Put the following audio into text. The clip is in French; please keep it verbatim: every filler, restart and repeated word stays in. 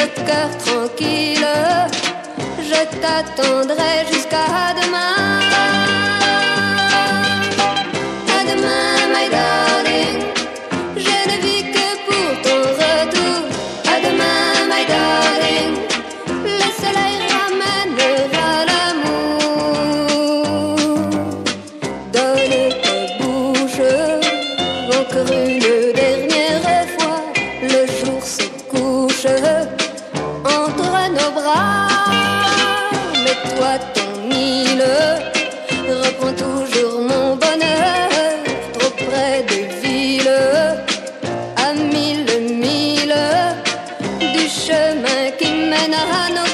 le cœur tranquille, je t'attendrai jusqu'à demain. À demain, my darling, je ne vis que pour ton retour. À demain, my darling, le soleil ramènera l'amour. Donne ta bouche encore une dernière fois. Le jour se couche entre nos bras. Mets-toi ton île, reprends toujours mon bonheur. Trop près des villes, à mille milles du chemin qui mène à nos